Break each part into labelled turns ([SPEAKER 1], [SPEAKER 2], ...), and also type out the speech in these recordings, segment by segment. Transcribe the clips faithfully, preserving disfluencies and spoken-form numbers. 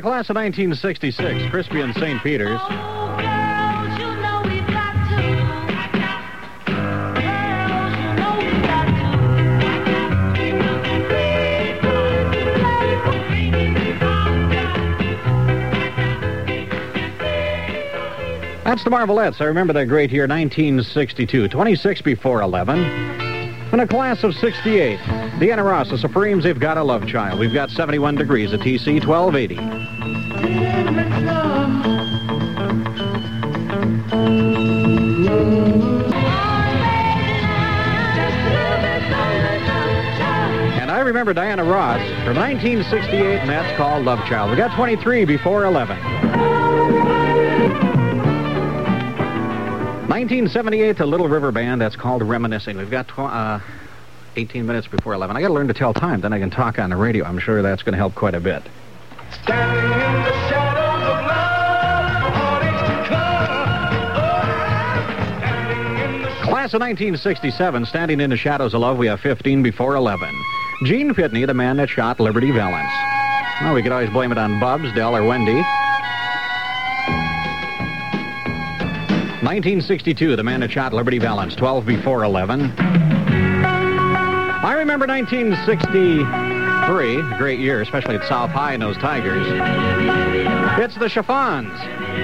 [SPEAKER 1] class of nineteen sixty-six, Crispy and Saint Peter's. That's the Marvelettes. I remember that great year, nineteen sixty-two. twenty-six before eleven. In a class of sixty-eight, Diana Ross, the Supremes, They've Got a Love Child. We've got seventy-one degrees at T C, twelve eighty. And I remember Diana Ross from nineteen sixty-eight, and that's called Love Child. We got twenty-three before eleven. nineteen seventy-eight, the Little River Band, that's called Reminiscing. We've got uh, eighteen minutes before eleven. I got to learn to tell time, then I can talk on the radio. I'm sure that's going to help quite a bit. Standing in the shadows of love, Class of nineteen sixty-seven, Standing in the Shadows of Love, we have fifteen before eleven. Gene Pitney, the man that shot Liberty Valance. Well, we could always blame it on Bubs, Del, or Wendy. nineteen sixty-two, the man that shot Liberty Valance, twelve before eleven. I remember nineteen sixty-three, a great year, especially at South High and those Tigers. It's the Chiffons.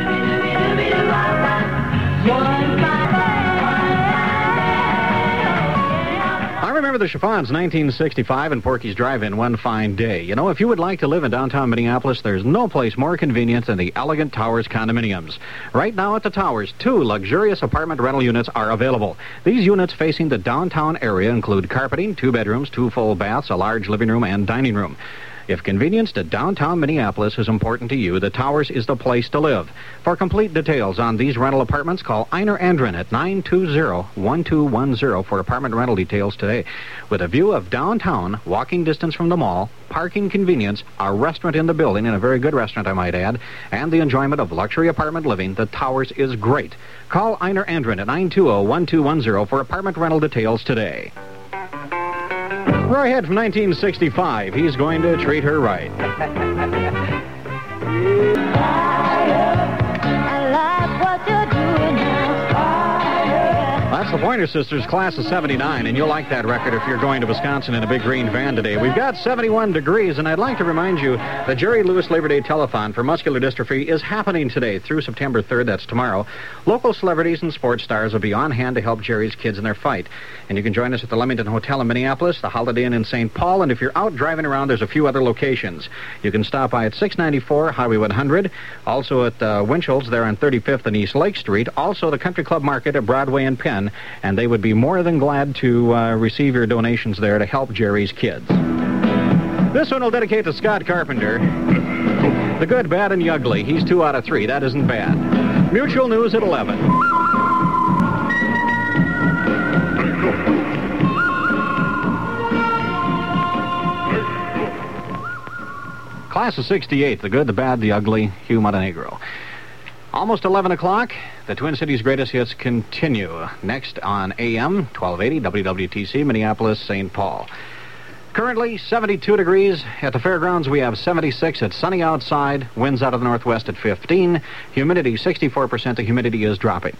[SPEAKER 1] I remember the Chiffons, nineteen sixty-five, in Porky's Drive-In, one fine day. You know, if you would like to live in downtown Minneapolis, there's no place more convenient than the Elegant Towers condominiums. Right now at the Towers, two luxurious apartment rental units are available. These units facing the downtown area include carpeting, two bedrooms, two full baths, a large living room, and dining room. If convenience to downtown Minneapolis is important to you, the Towers is the place to live. For complete details on these rental apartments, call Einar Andren at nine two zero, one two one zero for apartment rental details today. With a view of downtown, walking distance from the mall, parking convenience, a restaurant in the building, and a very good restaurant, I might add, and the enjoyment of luxury apartment living, the Towers is great. Call Einar Andren at nine two zero, one two one zero for apartment rental details today. Roy Head from nineteen sixty-five. He's going to treat her right. That's the Pointer Sisters, class of seventy-nine, and you'll like that record if you're going to Wisconsin in a big green van today. We've got seventy-one degrees, and I'd like to remind you the Jerry Lewis Labor Day Telethon for Muscular Dystrophy is happening today through September third. That's tomorrow. Local celebrities and sports stars will be on hand to help Jerry's kids in their fight. And you can join us at the Leamington Hotel in Minneapolis, the Holiday Inn in Saint Paul, and if you're out driving around, there's a few other locations. You can stop by at six ninety-four Highway one hundred, also at uh, Winchell's there on thirty-fifth and East Lake Street, also the Country Club Market at Broadway and Penn, and they would be more than glad to uh, receive your donations there to help Jerry's kids. This one will dedicate to Scott Carpenter. The good, bad, and the ugly. He's two out of three. That isn't bad. Mutual News at eleven. Class of sixty-eight, the good, the bad, the ugly, Hugh Montenegro. Almost eleven o'clock, the Twin Cities' greatest hits continue. Next on A M, twelve eighty, W W T C, Minneapolis, Saint Paul. Currently, seventy-two degrees. At the fairgrounds, we have seventy-six. It's sunny outside, winds out of the northwest at fifteen. Humidity, sixty-four percent. The humidity is dropping.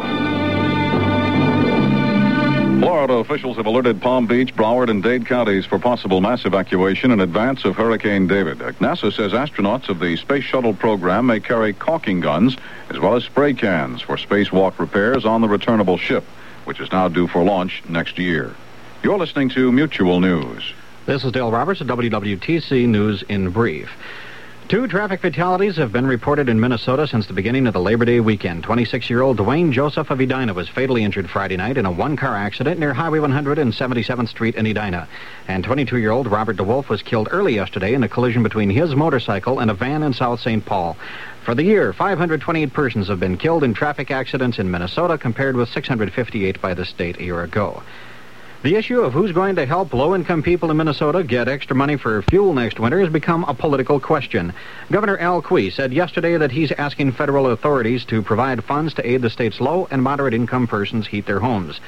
[SPEAKER 2] Florida officials have alerted Palm Beach, Broward, and Dade counties for possible mass evacuation in advance of Hurricane David. NASA says astronauts of the Space Shuttle program may carry caulking guns as well as spray cans for spacewalk repairs on the returnable ship, which is now due for launch next year. You're listening to Mutual News.
[SPEAKER 1] This is Dale Roberts at W W T C News in Brief. Two traffic fatalities have been reported in Minnesota since the beginning of the Labor Day weekend. twenty-six-year-old Dwayne Joseph of Edina was fatally injured Friday night in a one-car accident near Highway one hundred and seventy-seventh Street in Edina. And twenty-two-year-old Robert DeWolf was killed early yesterday in a collision between his motorcycle and a van in South Saint Paul. For the year, five hundred twenty-eight persons have been killed in traffic accidents in Minnesota, compared with six hundred fifty-eight by the state a year ago. The issue of who's going to help low-income people in Minnesota get extra money for fuel next winter has become a political question. Governor Al Quie said yesterday that he's asking federal authorities to provide funds to aid the state's low- and moderate-income persons heat their homes.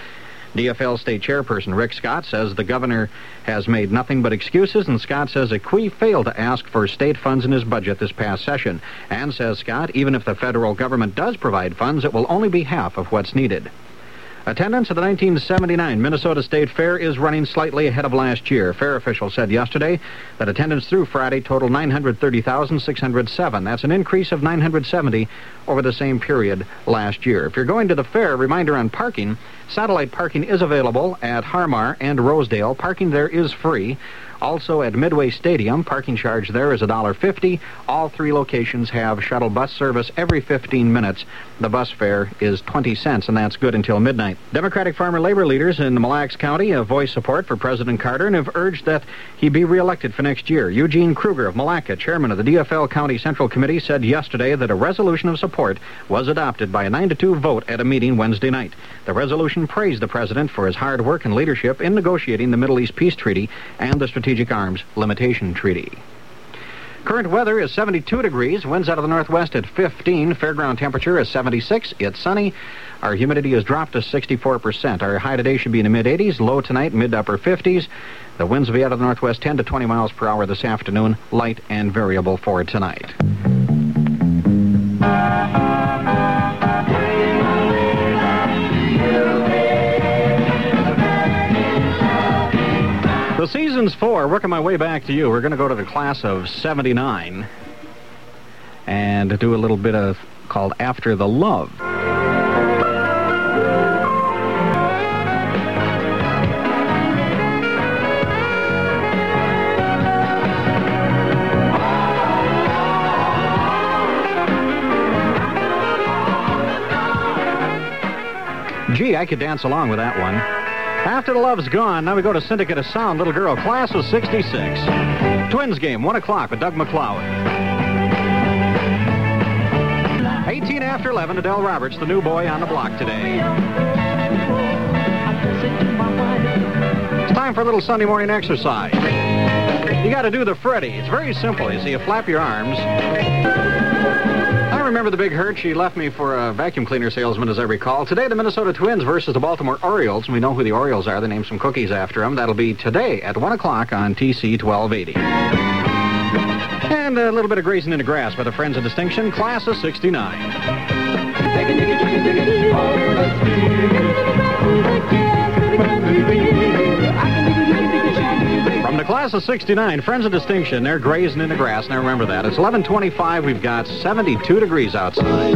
[SPEAKER 1] D F L State Chairperson Rick Scott says the governor has made nothing but excuses, and Scott says Equi failed to ask for state funds in his budget this past session. And says Scott, even if the federal government does provide funds, it will only be half of what's needed. Attendance at the nineteen seventy-nine Minnesota State Fair is running slightly ahead of last year. Fair officials said yesterday that attendance through Friday totaled nine hundred thirty thousand six hundred seven. That's an increase of nine hundred seventy over the same period last year. If you're going to the fair, reminder on parking, satellite parking is available at Harmar and Rosedale. Parking there is free. Also at Midway Stadium, parking charge there is one dollar fifty. All three locations have shuttle bus service every fifteen minutes. The bus fare is twenty cents, and that's good until midnight. Democratic farmer labor leaders in Mille Lacs County have voiced support for President Carter and have urged that he be reelected for next year. Eugene Kruger of Malacca, chairman of the D F L County Central Committee, said yesterday that a resolution of support was adopted by a nine to two vote at a meeting Wednesday night. The resolution praised the president for his hard work and leadership in negotiating the Middle East Peace Treaty and the Strategic Arms Limitation Treaty. Current weather is seventy-two degrees, winds out of the northwest at fifteen, fairground temperature is seventy-six, it's sunny. Our humidity has dropped to sixty-four percent. Our high today should be in the mid-eighties, low tonight mid-upper fifties. The winds will be out of the northwest ten to twenty miles per hour this afternoon, light and variable for tonight. The season's four. Working my way back to you. We're going to go to the class of seventy-nine and do a little bit of called After the Love. Gee, I could dance along with that one. After the Love's gone, now we go to Syndicate of Sound, Little Girl, class of sixty-six. Twins game, one o'clock with Doug McCloud. eighteen after eleven, Adele Roberts, the new boy on the block today. It's time for a little Sunday morning exercise. You got to do the Freddy. It's very simple. You see, you flap your arms. I remember the Big Hurt. She left me for a vacuum cleaner salesman, as I recall. Today, the Minnesota Twins versus the Baltimore Orioles. We know who the Orioles are. They named some cookies after them. That'll be today at one o'clock on T C twelve eighty. And a little bit of grazing in the grass by the Friends of Distinction, class of sixty-nine. From the class of sixty-nine, Friends of Distinction, they're grazing in the grass. Now remember that. It's eleven twenty-five. We've got seventy-two degrees outside.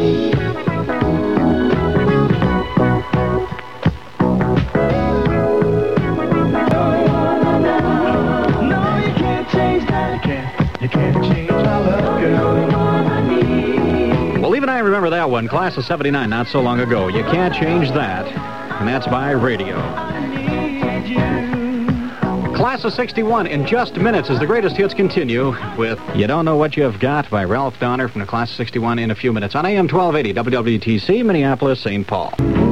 [SPEAKER 3] No, you can't change that. You can't, you can't change my love, girl.
[SPEAKER 1] Well, even I remember that one. Class of seventy-nine, not so long ago. You can't change that. And that's by radio. Class of sixty-one in just minutes as the greatest hits continue with You Don't Know What You've Got by Ralph Donner from the Class of sixty-one in a few minutes on A M twelve eighty W W T C, Minneapolis, Saint Paul.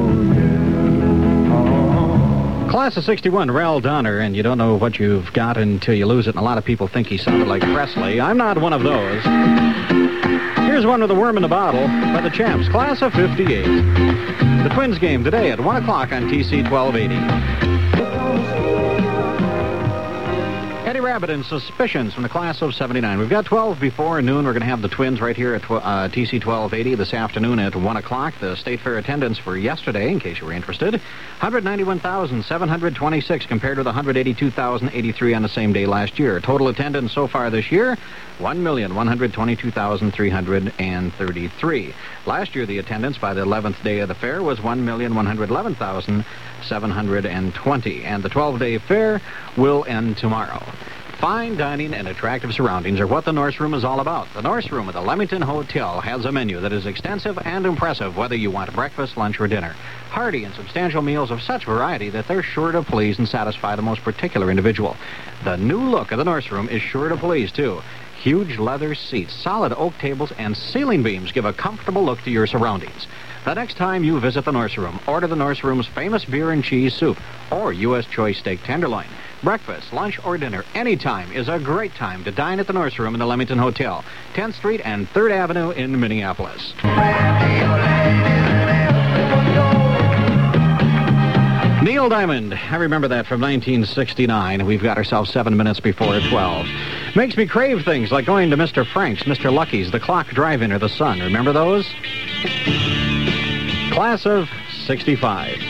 [SPEAKER 1] Class of sixty-one, Ralph Donner, and You Don't Know What You've Got Until You Lose It, and a lot of people think he sounded like Presley. I'm not one of those. Here's one with a worm in the bottle by the Champs, Class of fifty-eight. The Twins game today at one o'clock on T C twelve eighty. Eddie Rabbitt and Suspicions from the class of seventy-nine. We've got twelve before noon. We're going to have the Twins right here at uh, T C twelve eighty this afternoon at one o'clock. The State Fair attendance for yesterday, in case you were interested, one hundred ninety-one thousand seven hundred twenty-six compared with one hundred eighty-two thousand eighty-three on the same day last year. Total attendance so far this year, one million one hundred twenty-two thousand three hundred thirty-three. Last year, the attendance by the eleventh day of the fair was one million one hundred eleven thousand seven hundred twenty. And the twelve-day fair will end tomorrow. Fine dining and attractive surroundings are what the Norse Room is all about. The Norse Room at the Leamington Hotel has a menu that is extensive and impressive, whether you want breakfast, lunch, or dinner. Hearty and substantial meals of such variety that they're sure to please and satisfy the most particular individual. The new look of the Norse Room is sure to please, too. Huge leather seats, solid oak tables, and ceiling beams give a comfortable look to your surroundings. The next time you visit the Norse Room, order the Norse Room's famous beer and cheese soup or U S Choice steak tenderloin. Breakfast, lunch, or dinner anytime is a great time to dine at the Norse Room in the Leamington Hotel, tenth Street and third Avenue in Minneapolis. Neil Diamond. I remember that from nineteen sixty-nine. We've got ourselves seven minutes before twelve. Makes me crave things like going to Mister Frank's, Mister Lucky's, the Clock Drive-In, or the Sun. Remember those? Class of sixty-five.